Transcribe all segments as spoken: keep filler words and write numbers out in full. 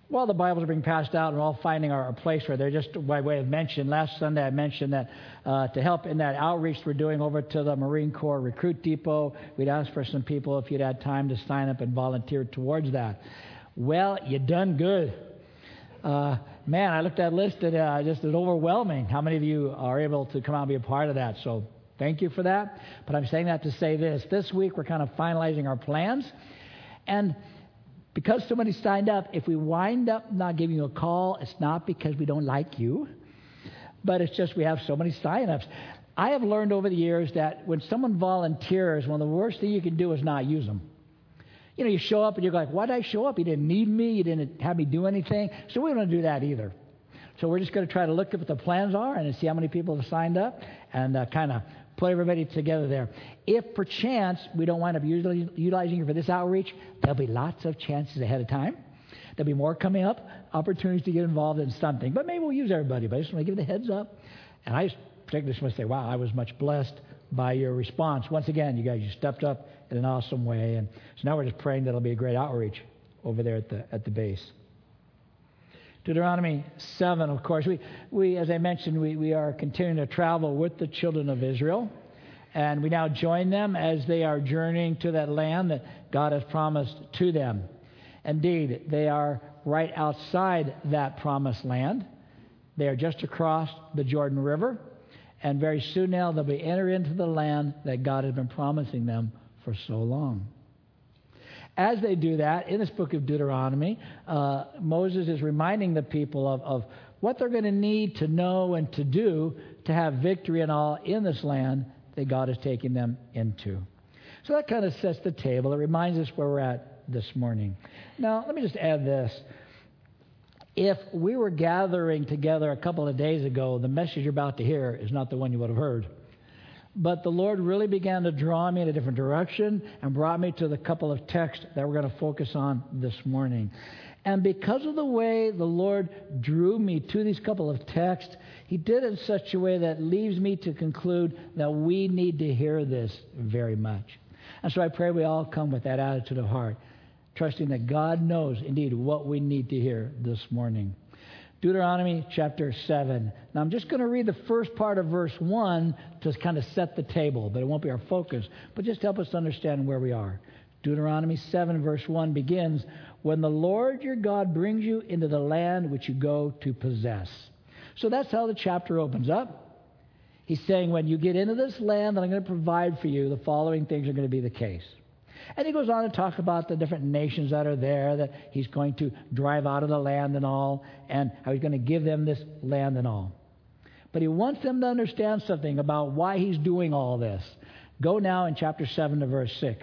while the Bibles are being passed out and we're all finding our, our place where they're, just by way of mention, last Sunday I mentioned that uh, to help in that outreach we're doing over to the Marine Corps Recruit Depot, we'd ask for some people if you'd had time to sign up and volunteer towards that. Well, you done good. Uh, man, I looked at that list and uh, just it's overwhelming how many of you are able to come out and be a part of that. So thank you for that. But I'm saying that to say this. This week we're kind of finalizing our plans. And because somebody signed up, if we wind up not giving you a call, it's not because we don't like you, but it's just we have so many sign-ups. I have learned over the years that when someone volunteers, one of the worst things you can do is not use them. You know, you show up and you're like, why did I show up? You didn't need me. You didn't have me do anything. So we don't want to do that either. So we're just going to try to look at what the plans are and see how many people have signed up and uh, kind of put everybody together there. If perchance we don't wind up utilizing you for this outreach, there'll be lots of chances ahead of time. There'll be more coming up, opportunities to get involved in something. But maybe we'll use everybody. But I just want to give the heads up. And I just particularly just want to say, wow, I was much blessed by your response. Once again, you guys, you stepped up in an awesome way. And so now we're just praying that it'll be a great outreach over there at the at the base. Deuteronomy seven, of course, we, we as I mentioned, we, we are continuing to travel with the children of Israel. And we now join them as they are journeying to that land that God has promised to them. Indeed, they are right outside that promised land. They are just across the Jordan River. And very soon now they'll be enter into the land that God has been promising them for so long. As they do that, in this book of Deuteronomy, uh, Moses is reminding the people of, of what they're going to need to know and to do to have victory and all in this land that God is taking them into. So that kind of sets the table. It reminds us where we're at this morning. Now, let me just add this. If we were gathering together a couple of days ago, the message you're about to hear is not the one you would have heard. But the Lord really began to draw me in a different direction and brought me to the couple of texts that we're going to focus on this morning. And because of the way the Lord drew me to these couple of texts, He did it in such a way that leaves me to conclude that we need to hear this very much. And so I pray we all come with that attitude of heart, trusting that God knows indeed what we need to hear this morning. Deuteronomy chapter seven. Now I'm just going to read the first part of verse one to kind of set the table, but it won't be our focus, but just help us understand where we are. Deuteronomy seven verse one begins, when the Lord your God brings you into the land which you go to possess. So that's how the chapter opens up. He's saying when you get into this land that I'm going to provide for you, the following things are going to be the case. And he goes on to talk about the different nations that are there that he's going to drive out of the land and all, and how he's going to give them this land and all. But he wants them to understand something about why he's doing all this. Go now in chapter seven to verse six.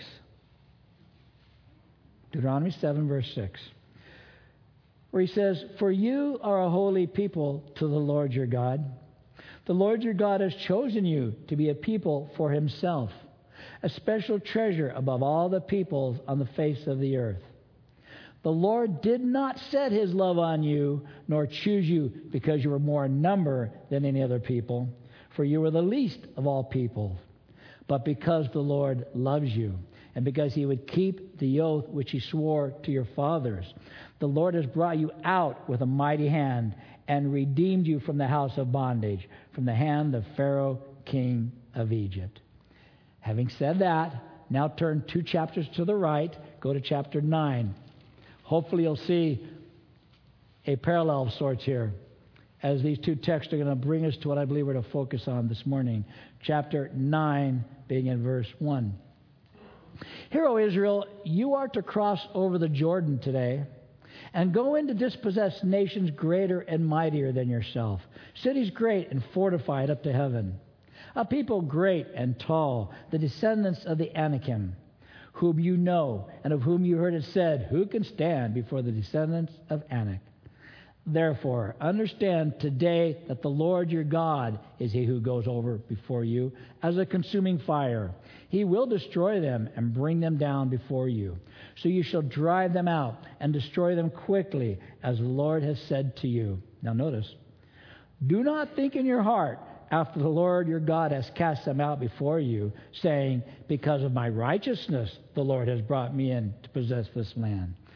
Deuteronomy seven verse six. Where he says, for you are a holy people to the Lord your God. The Lord your God has chosen you to be a people for himself, a special treasure above all the peoples on the face of the earth. The Lord did not set his love on you, nor choose you because you were more in number than any other people, for you were the least of all people, but because the Lord loves you, and because he would keep the oath which he swore to your fathers. The Lord has brought you out with a mighty hand and redeemed you from the house of bondage, from the hand of Pharaoh, king of Egypt. Having said that, now turn two chapters to the right. Go to chapter nine. Hopefully you'll see a parallel of sorts here, as these two texts are going to bring us to what I believe we're to focus on this morning. Chapter nine, being in verse one. Hear, O Israel, you are to cross over the Jordan today and go in to dispossess nations greater and mightier than yourself, cities great and fortified up to heaven. A people great and tall, the descendants of the Anakim, whom you know, and of whom you heard it said, who can stand before the descendants of Anak? Therefore, understand today that the Lord your God is he who goes over before you as a consuming fire. He will destroy them and bring them down before you. So you shall drive them out and destroy them quickly, as the Lord has said to you. Now notice, do not think in your heart, after the Lord your God has cast them out before you, saying, because of my righteousness the Lord has brought me in to possess this land.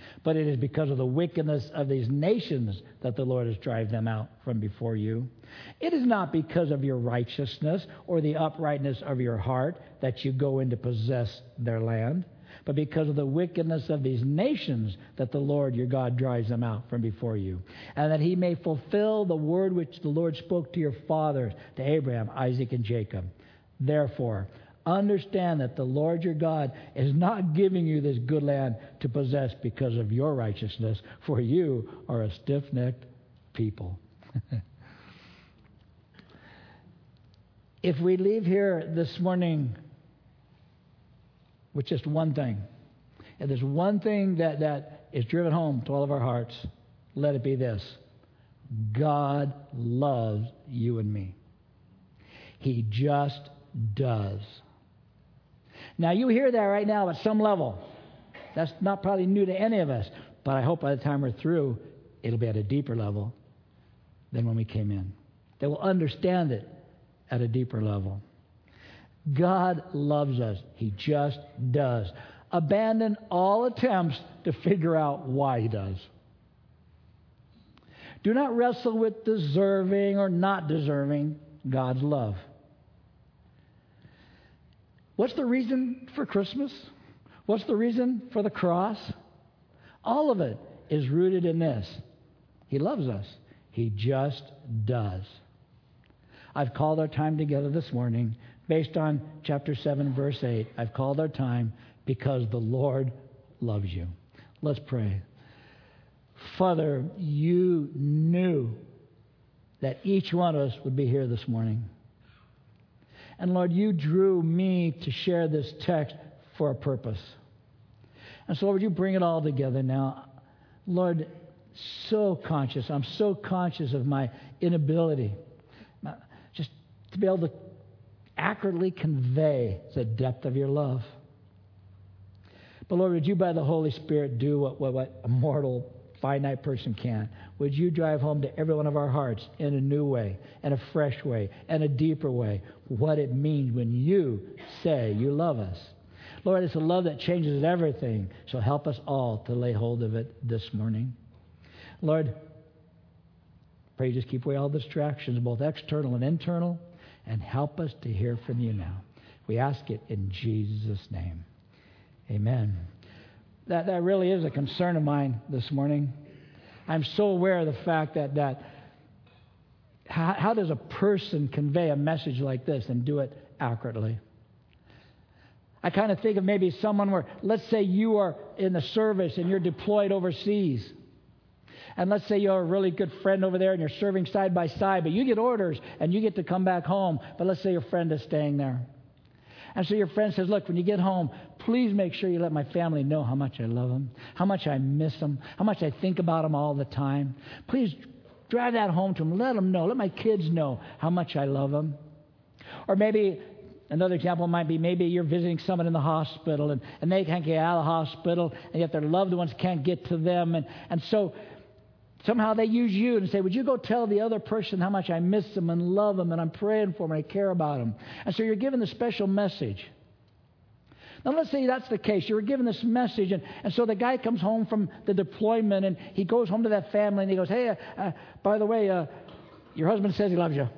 But it is because of the wickedness of these nations that the Lord has driven them out from before you. It is not because of your righteousness or the uprightness of your heart that you go in to possess their land, but because of the wickedness of these nations that the Lord your God drives them out from before you, and that he may fulfill the word which the Lord spoke to your fathers, to Abraham, Isaac, and Jacob. Therefore, understand that the Lord your God is not giving you this good land to possess because of your righteousness, for you are a stiff-necked people. If we leave here this morning with just one thing, and there's one thing that, that is driven home to all of our hearts, let it be this: God loves you and me. He just does. Now, you hear that right now at some level. That's not probably new to any of us, but I hope by the time we're through, it'll be at a deeper level than when we came in. They will understand it at a deeper level. God loves us. He just does. Abandon all attempts to figure out why he does. Do not wrestle with deserving or not deserving God's love. What's the reason for Christmas? What's the reason for the cross? All of it is rooted in this: he loves us. He just does. I've called our time together this morning based on chapter seven, verse eight. I've called our time because the Lord loves you. Let's pray. Father, you knew that each one of us would be here this morning. And Lord, you drew me to share this text for a purpose. And so, Lord, would you bring it all together now? Lord, so conscious. I'm so conscious of my inability just to be able to accurately convey the depth of your love. But Lord, would you by the Holy Spirit do what, what, what a mortal, finite person can? Would you drive home to every one of our hearts in a new way, in a fresh way, in a deeper way, what it means when you say you love us? Lord, it's a love that changes everything, so help us all to lay hold of it this morning. Lord, pray you just keep away all distractions, both external and internal, and help us to hear from you now. We ask it in Jesus' name. Amen. That, that really is a concern of mine this morning. I'm so aware of the fact that, that how, how does a person convey a message like this and do it accurately? I kind of think of maybe someone where, let's say you are in the service and you're deployed overseas. And let's say you're a really good friend over there and you're serving side by side, but you get orders and you get to come back home. But let's say your friend is staying there. And so your friend says, look, when you get home, please make sure you let my family know how much I love them, how much I miss them, how much I think about them all the time. Please drive that home to them. Let them know. Let my kids know how much I love them. Or maybe another example might be maybe you're visiting someone in the hospital and, and they can't get out of the hospital, and yet their loved ones can't get to them. And, and so somehow they use you and say, would you go tell the other person how much I miss them and love them and I'm praying for them and I care about them. And so you're given the special message. Now let's say that's the case. You were given this message, and, and so the guy comes home from the deployment and he goes home to that family and he goes, hey, uh, uh, by the way, uh, your husband says he loves you.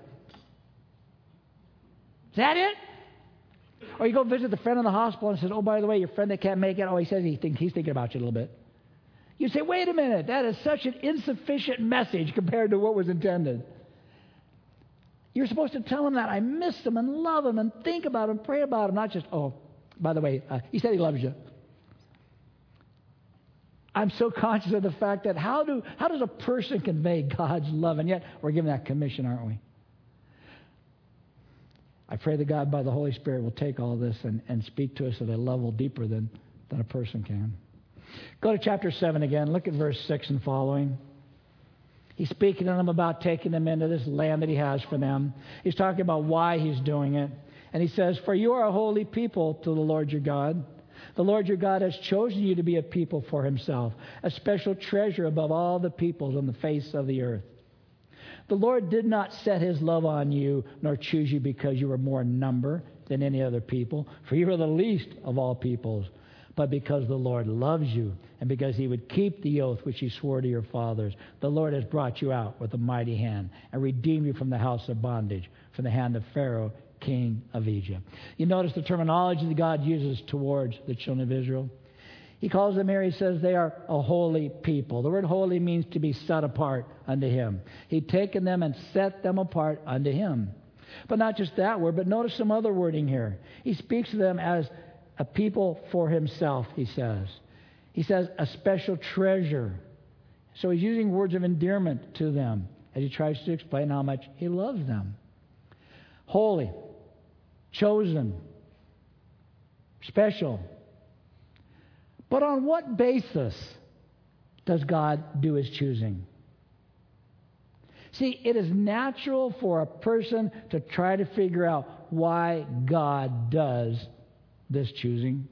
Is that it? Or you go visit the friend in the hospital and says, oh, by the way, your friend that can't make it, oh, he says he think, he's thinking about you a little bit. You say, wait a minute, that is such an insufficient message compared to what was intended. You're supposed to tell him that I miss him and love him and think about him, pray about him, not just, oh, by the way, uh, he said he loves you. I'm so conscious of the fact that how do how does a person convey God's love? And yet we're given that commission, aren't we? I pray that God, by the Holy Spirit, will take all this and, and speak to us at a level deeper than, than a person can. Go to chapter seven again. Look at verse six and following. He's speaking to them about taking them into this land that he has for them. He's talking about why he's doing it. And he says, for you are a holy people to the Lord your God. The Lord your God has chosen you to be a people for himself, a special treasure above all the peoples on the face of the earth. The Lord did not set his love on you, nor choose you because you were more in number than any other people, for you are the least of all peoples. but because the Lord loves you and because he would keep the oath which he swore to your fathers. The Lord has brought you out with a mighty hand and redeemed you from the house of bondage, from the hand of Pharaoh, king of Egypt. You notice the terminology that God uses towards the children of Israel. He calls them here, he says they are a holy people. The word holy means to be set apart unto him. He'd taken them and set them apart unto him. But not just that word, but notice some other wording here. He speaks to them as a people for himself, he says. He says a special treasure. So he's using words of endearment to them as he tries to explain how much he loves them. Holy, chosen, special. But on what basis does God do his choosing? See, it is natural for a person to try to figure out why God does this choosing.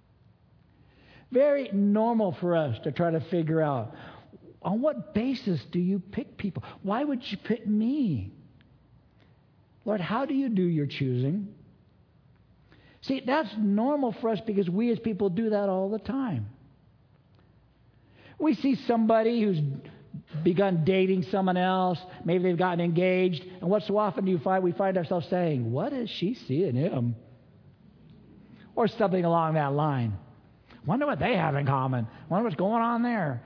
Very normal for us to try to figure out, on what basis do you pick people? Why would you pick me? Lord, how do you do your choosing? See, that's normal for us because we as people do that all the time. We see somebody who's begun dating someone else. Maybe they've gotten engaged. And what so often do you find? We find ourselves saying, what does she see in him? Or something along that line. Wonder what they have in common. Wonder what's going on there.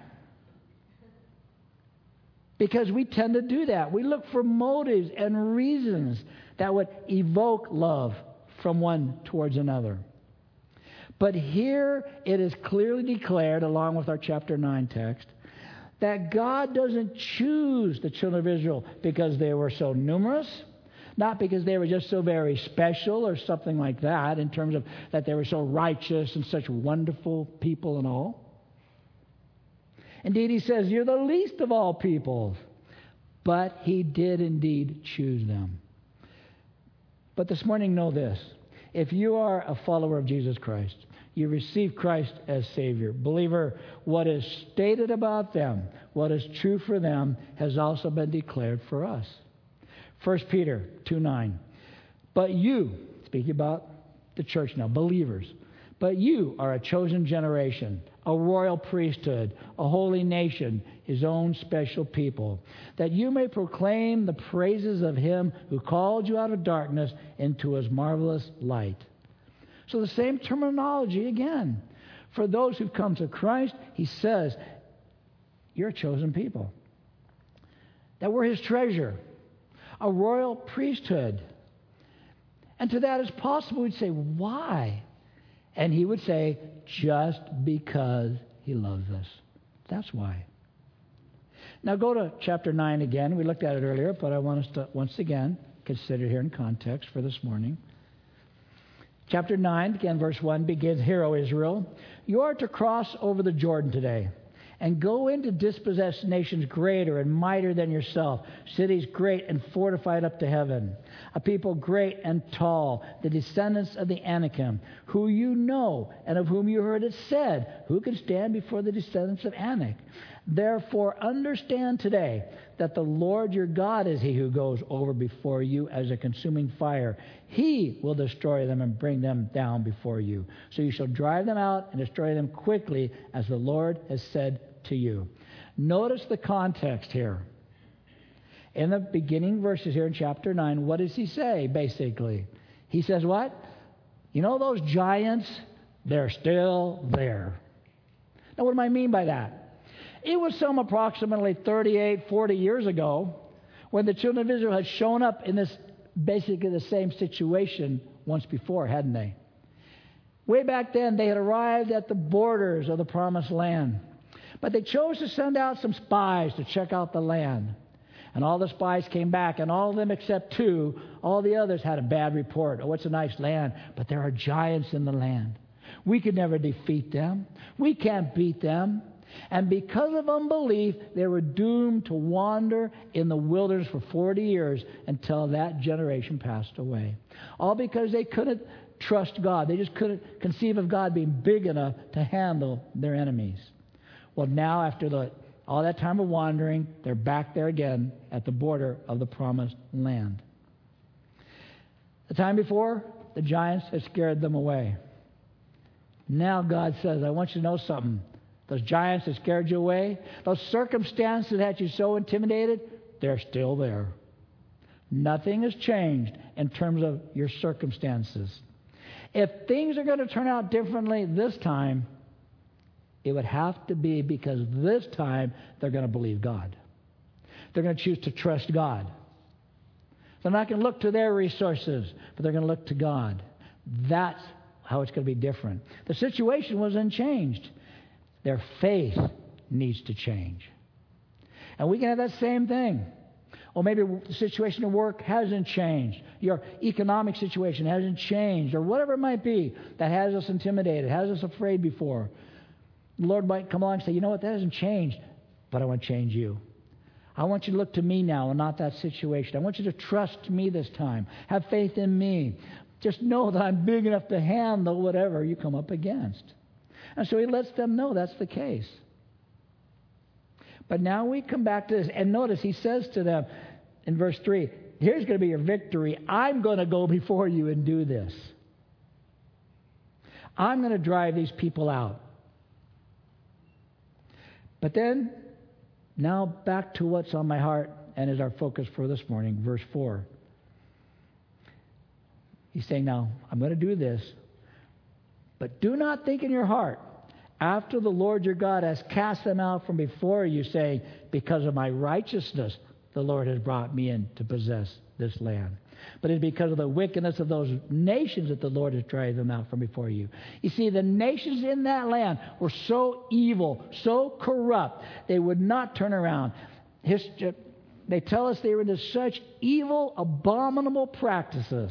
Because we tend to do that. We look for motives and reasons that would evoke love from one towards another. But here it is clearly declared, along with our chapter nine text, that God doesn't choose the children of Israel because they were so numerous, not because they were just so very special or something like that, in terms of that they were so righteous and such wonderful people and all. Indeed, he says, you're the least of all peoples. But he did indeed choose them. But this morning, know this. If you are a follower of Jesus Christ, you receive Christ as Savior. Believer, what is stated about them, what is true for them, has also been declared for us. First Peter two nine. But you, speaking about the church now, believers, but you are a chosen generation, a royal priesthood, a holy nation, his own special people, that you may proclaim the praises of him who called you out of darkness into his marvelous light. So the same terminology again. For those who've come to Christ, he says, you're a chosen people. That we're his treasure, a royal priesthood. And to that, it's possible we'd say, why? And he would say, just because he loves us. That's why. Now go to chapter nine again. We looked at it earlier, but I want us to once again consider here in context for this morning. Chapter nine, again, verse one begins, Hear, O Israel, you are to cross over the Jordan today and go in to dispossess nations greater and mightier than yourself, cities great and fortified up to heaven, a people great and tall, the descendants of the Anakim, who you know and of whom you heard it said, who can stand before the descendants of Anak? Therefore understand today that the Lord your God is he who goes over before you as a consuming fire. He will destroy them and bring them down before you. So you shall drive them out and destroy them quickly as the Lord has said to you. Notice the context here. In the beginning verses here in chapter nine, what does he say basically? He says what? You know those giants? They're still there. Now what do I mean by that? It was some approximately thirty-eight, forty years ago when the children of Israel had shown up in this basically the same situation once before, hadn't they? Way back then, they had arrived at the borders of the promised land. But they chose to send out some spies to check out the land. And all the spies came back, and all of them except two, all the others had a bad report. Oh, it's a nice land, but there are giants in the land. We could never defeat them. We can't beat them. And because of unbelief, they were doomed to wander in the wilderness for forty years until that generation passed away. All because they couldn't trust God. They just couldn't conceive of God being big enough to handle their enemies. Well, now after the, all that time of wandering, they're back there again at the border of the promised land. The time before, the giants had scared them away. Now God says, I want you to know something. Those giants that scared you away, those circumstances that had you so intimidated, they're still there. Nothing has changed in terms of your circumstances. If things are going to turn out differently this time, it would have to be because this time they're going to believe God. They're going to choose to trust God. They're not going to look to their resources, but they're going to look to God. That's how it's going to be different. The situation wasn't changed. Their faith needs to change. And we can have that same thing. Or maybe the situation at work hasn't changed. Your economic situation hasn't changed. Or whatever it might be that has us intimidated, has us afraid before. The Lord might come along and say, you know what, that hasn't changed, but I want to change you. I want you to look to me now and not that situation. I want you to trust me this time. Have faith in me. Just know that I'm big enough to handle whatever you come up against. And so he lets them know that's the case. But now we come back to this. And notice he says to them in verse three, here's going to be your victory. I'm going to go before you and do this. I'm going to drive these people out. But then, now back to what's on my heart and is our focus for this morning, verse four. He's saying, now, I'm going to do this, but do not think in your heart, after the Lord your God has cast them out from before you, saying, because of my righteousness, the Lord has brought me in to possess this land. But it's because of the wickedness of those nations that the Lord has driven them out from before you. You see, the nations in that land were so evil, so corrupt, they would not turn around. History, they tell us they were into such evil, abominable practices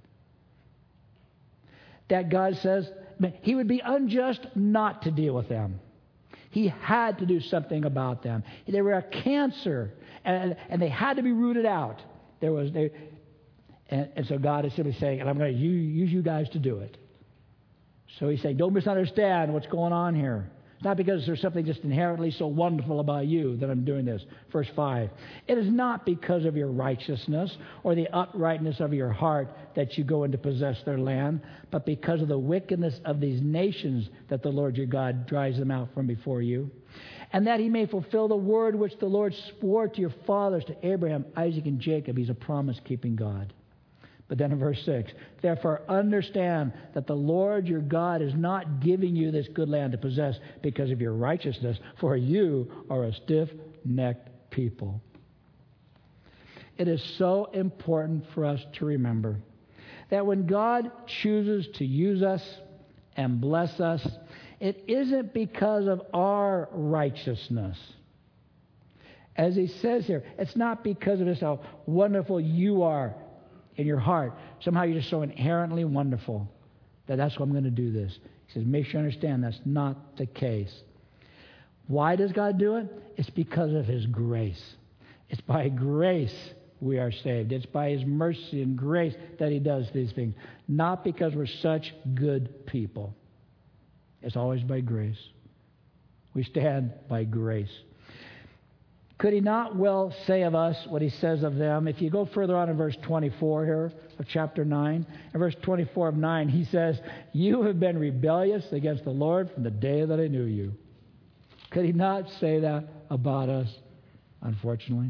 that God says he would be unjust not to deal with them. He had to do something about them. They were a cancer, and, and they had to be rooted out. There was, they, and, and so God is simply saying, and I'm going to use you guys to do it. So he's saying, don't misunderstand what's going on here. It's not because there's something just inherently so wonderful about you that I'm doing this. Verse five. It is not because of your righteousness or the uprightness of your heart that you go in to possess their land, but because of the wickedness of these nations that the Lord your God drives them out from before you, and that he may fulfill the word which the Lord swore to your fathers, to Abraham, Isaac, and Jacob. He's a promise-keeping God. But then in verse six, therefore understand that the Lord your God is not giving you this good land to possess because of your righteousness, for you are a stiff-necked people. It is so important for us to remember that when God chooses to use us and bless us, it isn't because of our righteousness. As he says here, it's not because of this how wonderful you are in your heart. Somehow you're just so inherently wonderful that that's why I'm going to do this. He says, make sure you understand that's not the case. Why does God do it? It's because of his grace. It's by grace we are saved. It's by his mercy and grace that he does these things. Not because we're such good people. It's always by grace. We stand by grace. Could he not well say of us what he says of them? If you go further on in verse twenty-four here of chapter nine, in verse twenty-four of nine, he says, you have been rebellious against the Lord from the day that I knew you. Could he not say that about us, unfortunately?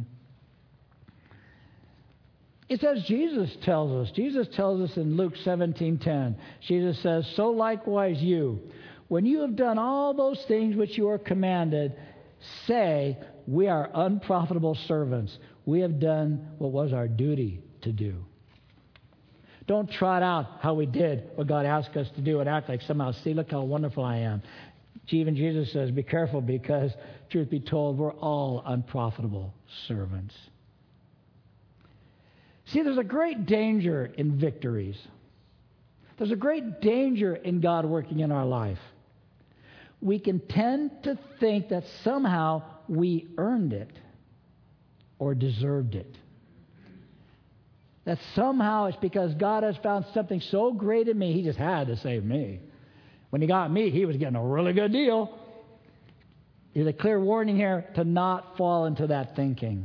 It's as Jesus tells us. Jesus tells us in Luke seventeen ten. Jesus says, so likewise you, when you have done all those things which you are commanded, say, we are unprofitable servants. We have done what was our duty to do. Don't trot out how we did what God asked us to do and act like somehow, see, look how wonderful I am. Even Jesus says, be careful because, truth be told, we're all unprofitable servants. See, there's a great danger in victories. There's a great danger in God working in our life. We can tend to think that somehow we earned it or deserved it. That somehow it's because God has found something so great in me, he just had to save me. When he got me, he was getting a really good deal. There's a clear warning here to not fall into that thinking.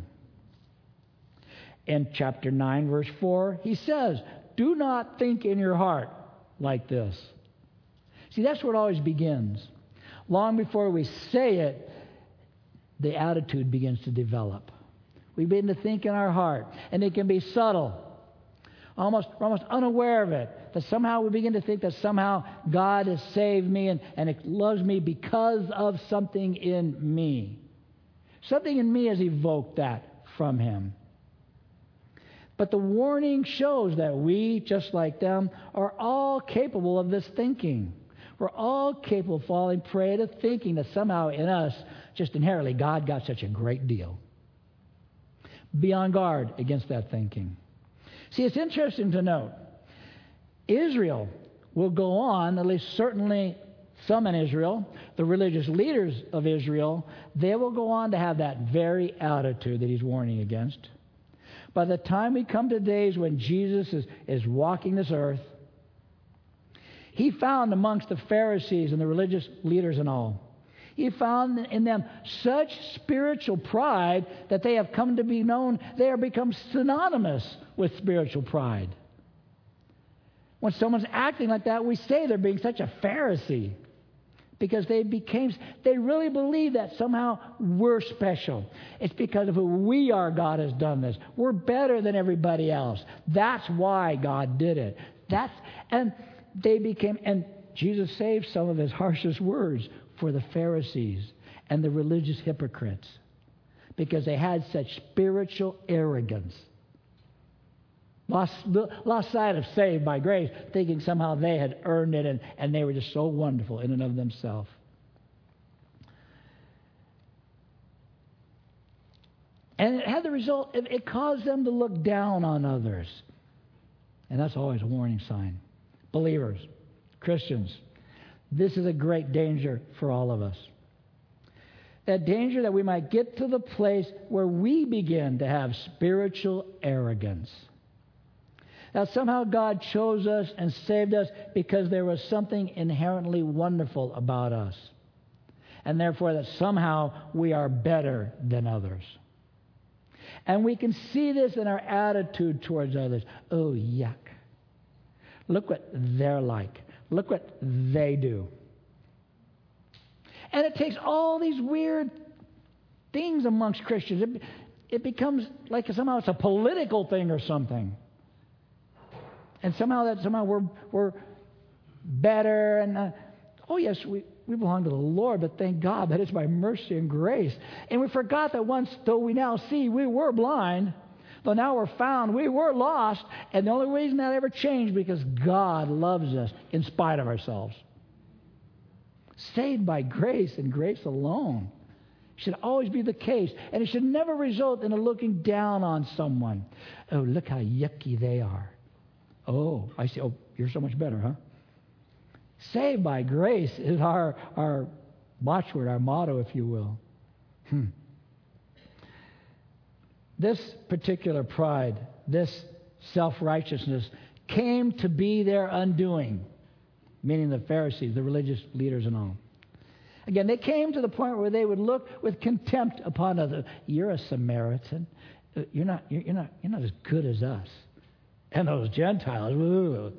In chapter nine, verse four, he says, do not think in your heart like this. See, that's where it always begins. Long before we say it, the attitude begins to develop. We begin to think in our heart, and it can be subtle. Almost, we're almost unaware of it. That somehow we begin to think that somehow God has saved me and, and it loves me because of something in me. Something in me has evoked that from Him. But the warning shows that we, just like them, are all capable of this thinking. We're all capable of falling prey to thinking that somehow in us, just inherently, God got such a great deal. Be on guard against that thinking. See, it's interesting to note, Israel will go on, at least certainly some in Israel, the religious leaders of Israel, they will go on to have that very attitude that He's warning against. By the time we come to days when Jesus is, is walking this earth, He found amongst the Pharisees and the religious leaders and all, He found in them such spiritual pride that they have come to be known, they have become synonymous with spiritual pride. When someone's acting like that, we say they're being such a Pharisee because they became, they really believe that somehow we're special. It's because of who we are God has done this. We're better than everybody else. That's why God did it. That's, and they became, and Jesus saved some of His harshest words for the Pharisees and the religious hypocrites because they had such spiritual arrogance. Lost, lost sight of saved by grace, thinking somehow they had earned it and, and they were just so wonderful in and of themselves. And it had the result, it, it caused them to look down on others. And that's always a warning sign. Believers, Christians, this is a great danger for all of us. That danger that we might get to the place where we begin to have spiritual arrogance. That somehow God chose us and saved us because there was something inherently wonderful about us. And therefore that somehow we are better than others. And we can see this in our attitude towards others. Oh, yuck. Look what they're like. Look what they do. And it takes all these weird things amongst Christians. It, it becomes like somehow it's a political thing or something. And somehow that somehow we're we're better. And uh, oh yes, we, we belong to the Lord, but thank God that it's by mercy and grace. And we forgot that once, though we now see, we were blind. Though now we're found, we were lost. And the only reason that ever changed because God loves us in spite of ourselves. Saved by grace and grace alone should always be the case. And it should never result in a looking down on someone. Oh, look how yucky they are. Oh, I see. Oh, you're so much better, huh? Saved by grace is our, our watchword, our motto, if you will. Hmm. This particular pride, this self-righteousness, came to be their undoing, meaning the Pharisees, the religious leaders and all. Again, they came to the point where they would look with contempt upon others. You're a Samaritan. You're not, you're, you're not, you're not as good as us. And those Gentiles, ooh.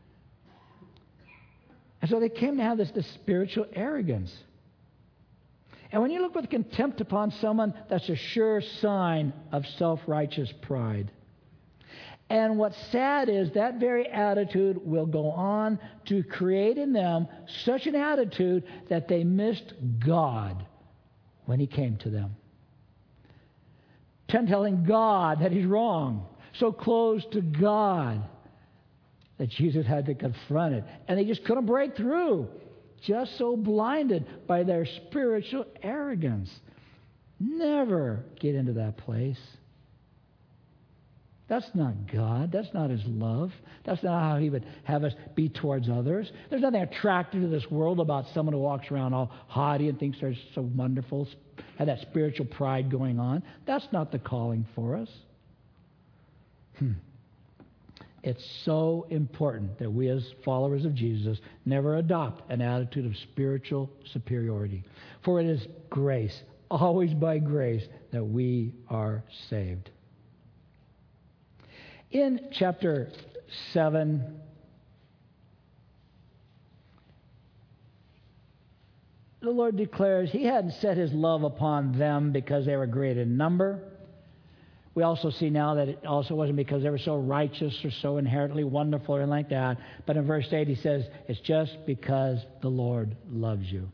And so they came to have this, this spiritual arrogance. And when you look with contempt upon someone, that's a sure sign of self-righteous pride. And what's sad is that very attitude will go on to create in them such an attitude that they missed God when He came to them. Telling God that He's wrong. So close to God that Jesus had to confront it. And they just couldn't break through. Just so blinded by their spiritual arrogance. Never get into that place. That's not God. That's not His love. That's not how He would have us be towards others. There's nothing attractive to this world about someone who walks around all haughty and thinks they're so wonderful, have that spiritual pride going on. That's not the calling for us. Hmm. It's so important that we as followers of Jesus never adopt an attitude of spiritual superiority. For it is grace, always by grace, that we are saved. In chapter seven, the Lord declares He hadn't set His love upon them because they were great in number. We also see now that it also wasn't because they were so righteous or so inherently wonderful or anything like that. But in verse eight He says, it's just because the Lord loves you.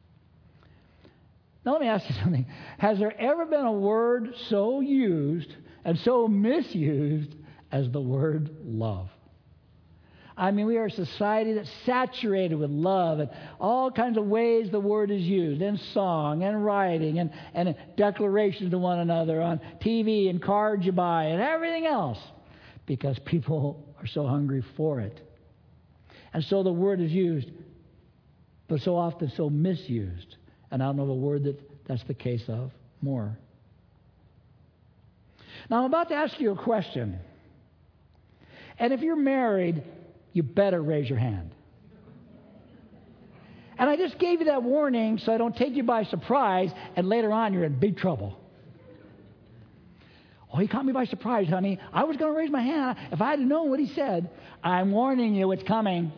Now let me ask you something. Has there ever been a word so used and so misused as the word love? I mean, we are a society that's saturated with love and all kinds of ways the word is used in song and writing and, and declarations to one another on T V and cards you buy and everything else because people are so hungry for it. And so the word is used, but so often so misused. And I don't know of a word that that's the case of more. Now I'm about to ask you a question. And if you're married, you better raise your hand. And I just gave you that warning so I don't take you by surprise and later on you're in big trouble. Oh, he caught me by surprise, honey. I was going to raise my hand if I had known what he said. I'm warning you, it's coming.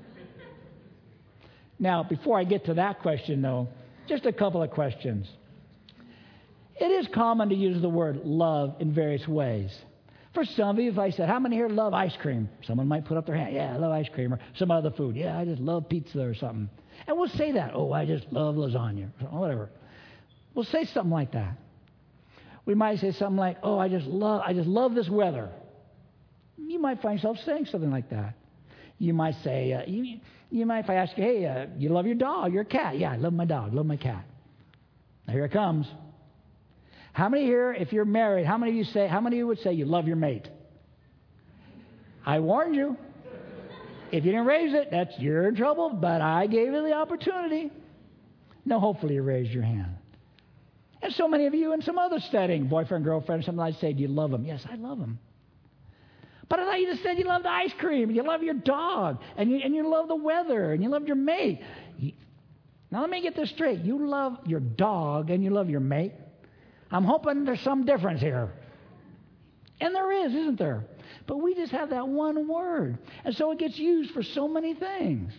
Now, before I get to that question, though, just a couple of questions. It is common to use the word love in various ways. For some of you, if I said, how many here love ice cream? Someone might put up their hand. Yeah, I love ice cream. Or some other food. Yeah, I just love pizza or something. And we'll say that. Oh, I just love lasagna. Or whatever. We'll say something like that. We might say something like, oh, I just love, I just love this weather. You might find yourself saying something like that. You might say, uh, you, you might, if I ask you, hey, uh, you love your dog, your cat? Yeah, I love my dog, love my cat. Now here it comes. How many here, if you're married, how many of you say, how many of you would say you love your mate? I warned you. If you didn't raise it, that's you're in trouble, but I gave you the opportunity. No, hopefully you raised your hand. And so many of you in some other setting, boyfriend, girlfriend, something like say, do you love them? Yes, I love them. But I thought you just said you love the ice cream, you love your dog, and you, and you love the weather, and you love your mate. You, now let me get this straight. You love your dog and you love your mate. I'm hoping there's some difference here. And there is, isn't there? But we just have that one word. And so it gets used for so many things.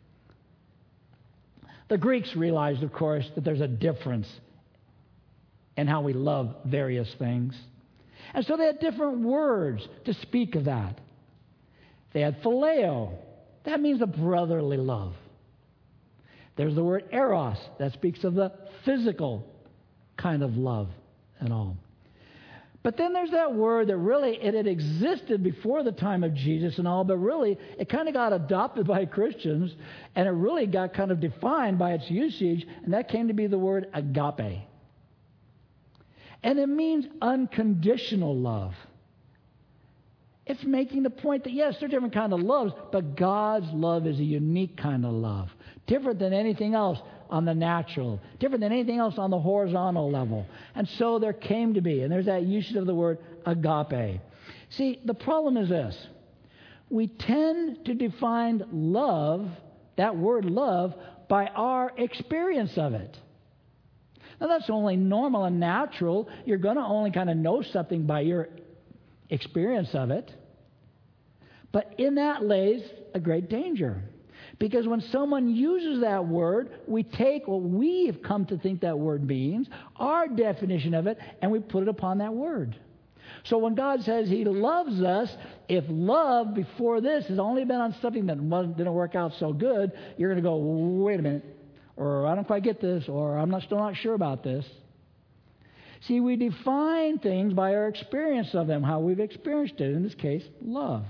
The Greeks realized, of course, that there's a difference in how we love various things. And so they had different words to speak of that. They had phileo. That means a brotherly love. There's the word eros. That speaks of the physical kind of love and all. But then there's that word that really, it had existed before the time of Jesus and all, but really it kind of got adopted by Christians and it really got kind of defined by its usage, and that came to be the word agape. And it means unconditional love. It's making the point that, yes, there are different kinds of loves, but God's love is a unique kind of love. Different than anything else on the natural. Different than anything else on the horizontal level. And so there came to be, and there's that usage of the word agape. See, the problem is this. We tend to define love, that word love, by our experience of it. Now, that's only normal and natural. You're going to only kind of know something by your experience of it. But in that lays a great danger. Because when someone uses that word, we take what we have come to think that word means, our definition of it, and we put it upon that word. So when God says He loves us, if love before this has only been on something that wasn't, didn't work out so good, you're going to go, wait a minute, or I don't quite get this, or I'm not, still not sure about this. See, we define things by our experience of them, how we've experienced it, in this case, love.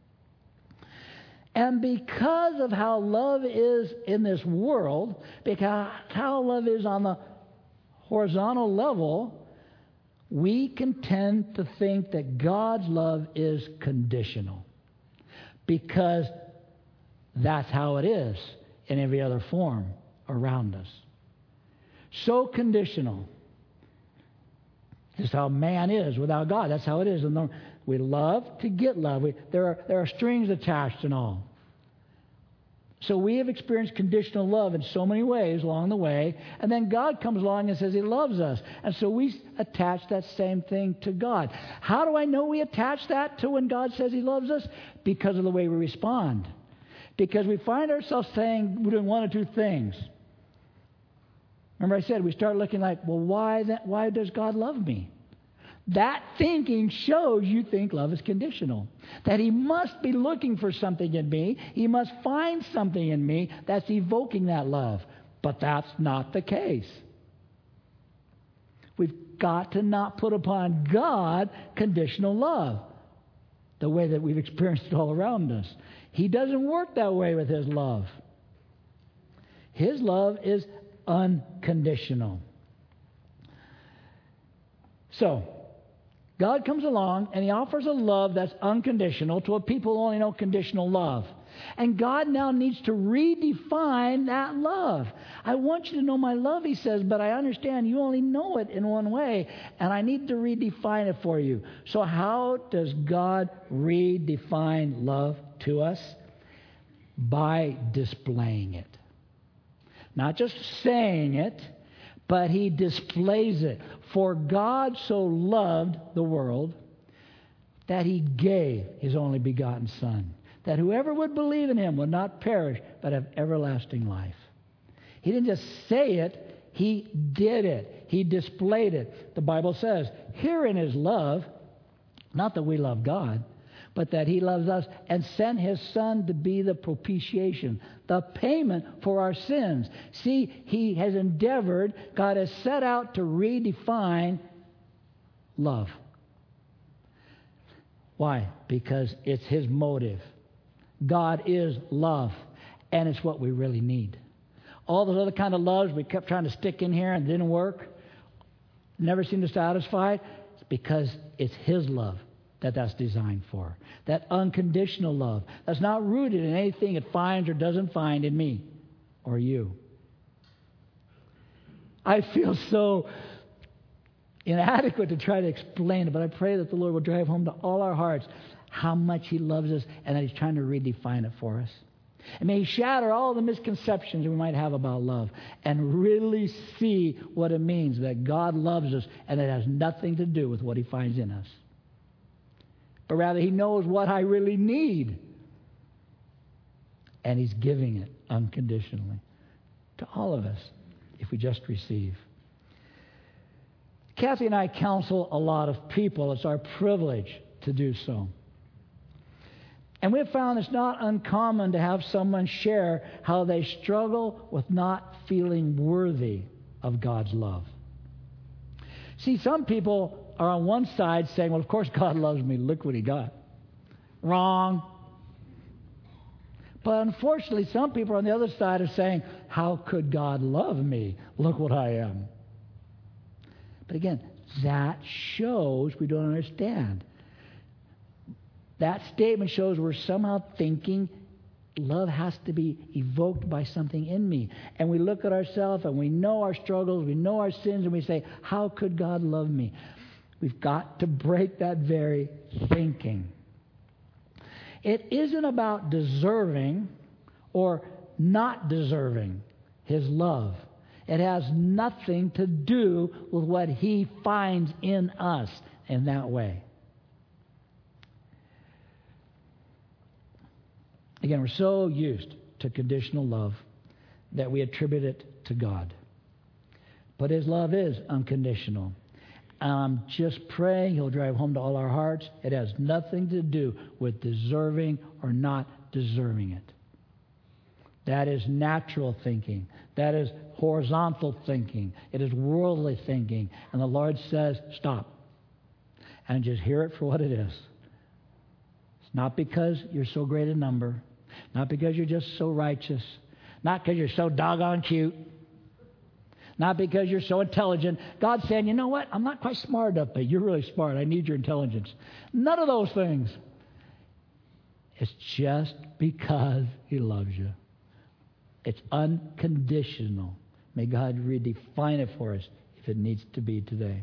And because of how love is in this world, because how love is on the horizontal level, we can tend to think that God's love is conditional. Because that's how it is in every other form around us. So conditional. Just how man is without God. That's how it is. And we love to get love. We, there are there are strings attached and all. So we have experienced conditional love in so many ways along the way. And then God comes along and says He loves us. And so we attach that same thing to God. How do I know we attach that to when God says He loves us? Because of the way we respond. Because we find ourselves saying, we're doing one or two things. Remember I said we start looking like, well, why that? Why does God love me? That thinking shows you think love is conditional. That He must be looking for something in me. He must find something in me that's evoking that love. But that's not the case. We've got to not put upon God conditional love the way that we've experienced it all around us. He doesn't work that way with His love. His love is unconditional. So, God comes along and He offers a love that's unconditional to a people who only know conditional love. And God now needs to redefine that love. I want you to know my love, He says, but I understand you only know it in one way, and I need to redefine it for you. So how does God redefine love to us? By displaying it. Not just saying it, but He displays it. For God so loved the world that He gave His only begotten Son, that whoever would believe in Him would not perish, but have everlasting life. He didn't just say it, He did it. He displayed it. The Bible says, herein is love, not that we love God, but that He loves us and sent His Son to be the propitiation, the payment for our sins. See, He has endeavored, God has set out to redefine love. Why? Because it's His motive. God is love, and it's what we really need. All those other kind of loves we kept trying to stick in here and didn't work, never seemed to satisfy, it's because it's His love that that's designed for. That unconditional love that's not rooted in anything it finds or doesn't find in me or you. I feel so inadequate to try to explain it, but I pray that the Lord will drive home to all our hearts how much He loves us and that He's trying to redefine it for us. And may He shatter all the misconceptions we might have about love and really see what it means that God loves us and it has nothing to do with what He finds in us. But rather He knows what I really need. And He's giving it unconditionally to all of us if we just receive. Kathy and I counsel a lot of people. It's our privilege to do so. And we've found it's not uncommon to have someone share how they struggle with not feeling worthy of God's love. See, some people are on one side saying, well, of course God loves me. Look what He got. Wrong. But unfortunately, some people on the other side are saying, how could God love me? Look what I am. But again, that shows we don't understand. That statement shows we're somehow thinking love has to be evoked by something in me. And we look at ourselves and we know our struggles, we know our sins, and we say, how could God love me? We've got to break that very thinking. It isn't about deserving or not deserving His love. It has nothing to do with what He finds in us in that way. Again, we're so used to conditional love that we attribute it to God. But His love is unconditional. I'm just praying He'll drive home to all our hearts. It has nothing to do with deserving or not deserving it. That is natural thinking. That is horizontal thinking. It is worldly thinking. And the Lord says, stop. And just hear it for what it is. It's not because you're so great a number. Not because you're just so righteous. Not because you're so doggone cute. Not because you're so intelligent. God's saying, you know what? I'm not quite smart enough, but you're really smart. I need your intelligence. None of those things. It's just because He loves you. It's unconditional. May God redefine it for us if it needs to be today.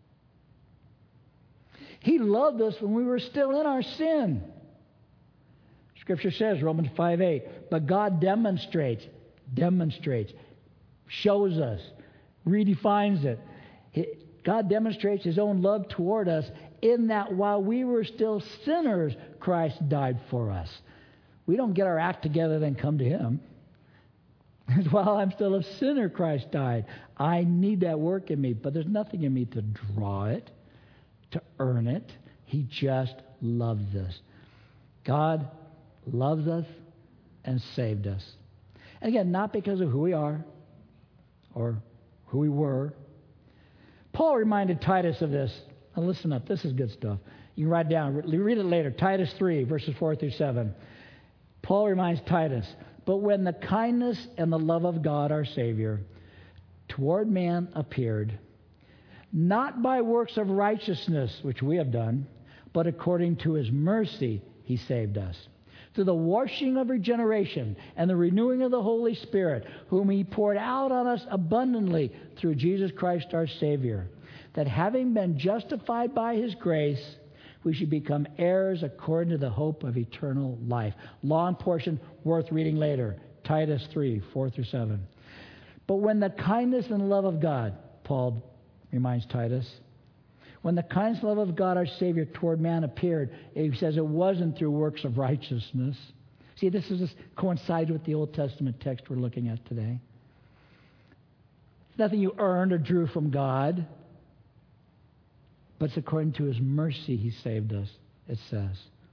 He loved us when we were still in our sin. Scripture says, Romans five eight, but God demonstrates, demonstrates, shows us, redefines it. God demonstrates His own love toward us in that while we were still sinners, Christ died for us. We don't get our act together then come to Him. While I'm still a sinner, Christ died. I need that work in me, but there's nothing in me to draw it, to earn it. He just loves us. God loves us and saved us. And again, not because of who we are or who we were. Paul reminded Titus of this. Now listen up, this is good stuff. You can write it down, read it later. Titus three, verses four through seven. Paul reminds Titus, but when the kindness and the love of God our Savior toward man appeared, not by works of righteousness which we have done, but according to his mercy he saved us, through the washing of regeneration and the renewing of the Holy Spirit, whom he poured out on us abundantly through Jesus Christ our Savior, that having been justified by his grace, we should become heirs according to the hope of eternal life. Long portion worth reading later. Titus three, four through seven. But when the kindness and love of God, Paul reminds Titus, when the kindness and love of God our Savior toward man appeared, he says it wasn't through works of righteousness. See, this is this coincides with the Old Testament text we're looking at today. It's nothing you earned or drew from God, but it's according to his mercy he saved us, it says.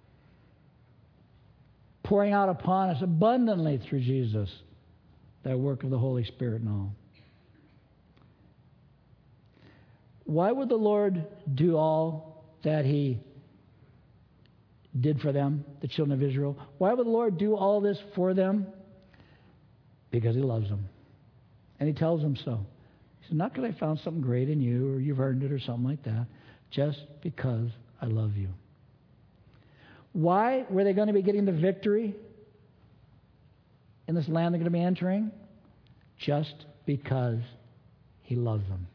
Pouring out upon us abundantly through Jesus, that work of the Holy Spirit and all. Why would the Lord do all that he did for them, the children of Israel? Why would the Lord do all this for them? Because he loves them. And he tells them so. He said, not because I found something great in you or you've earned it or something like that. Just because I love you. Why were they going to be getting the victory in this land they're going to be entering? Just because he loves them.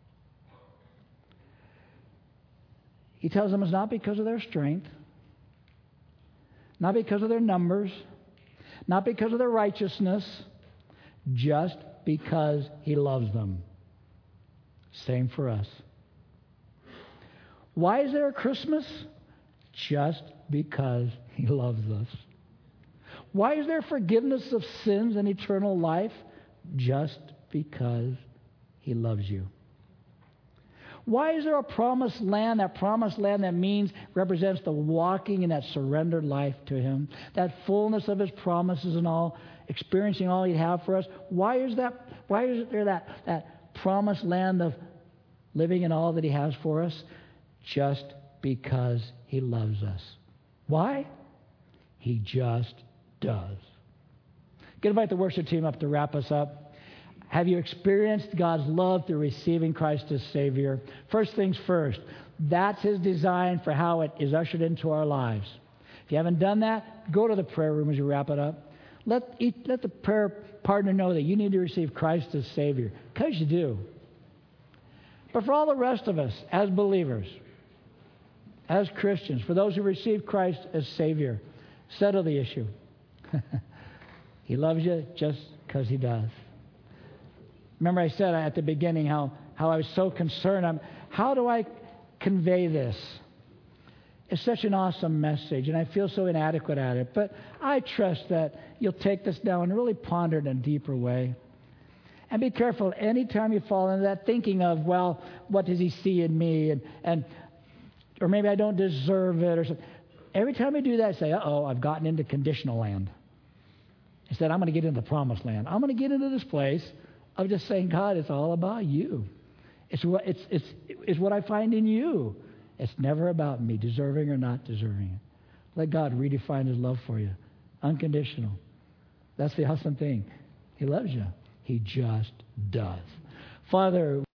He tells them it's not because of their strength, not because of their numbers, not because of their righteousness, just because he loves them. Same for us. Why is there a Christmas? Just because he loves us. Why is there forgiveness of sins and eternal life? Just because he loves you. Why is there a promised land? That promised land that means, represents the walking in that surrendered life to him. That fullness of his promises and all, experiencing all he'd have for us. Why is that? Why is there that, that promised land of living in all that he has for us? Just because he loves us. Why? He just does. Get invite the worship team up to wrap us up. Have you experienced God's love through receiving Christ as Savior? First things first, that's his design for how it is ushered into our lives. If you haven't done that, go to the prayer room as you wrap it up. Let, each, let the prayer partner know that you need to receive Christ as Savior, because you do. But for all the rest of us, as believers, as Christians, for those who receive Christ as Savior, settle the issue. He loves you just because he does. Remember I said at the beginning how, how I was so concerned. I'm, how do I convey this? It's such an awesome message, and I feel so inadequate at it. But I trust that you'll take this now and really ponder it in a deeper way. And be careful anytime you fall into that thinking of, well, what does he see in me? And, and or maybe I don't deserve it or something. Every time you do that, say, uh-oh, I've gotten into conditional land. Instead, I'm going to get into the promised land. I'm going to get into this place of just saying, God, it's all about you. It's what, it's, it's, it's what I find in you. It's never about me, deserving or not deserving it. Let God redefine his love for you. Unconditional. That's the awesome thing. He loves you. He just does. Father,